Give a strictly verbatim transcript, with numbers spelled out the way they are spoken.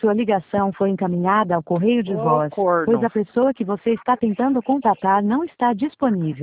Sua ligação foi encaminhada ao correio de Ô, voz, pois corno. a pessoa que você está tentando contatar não está disponível.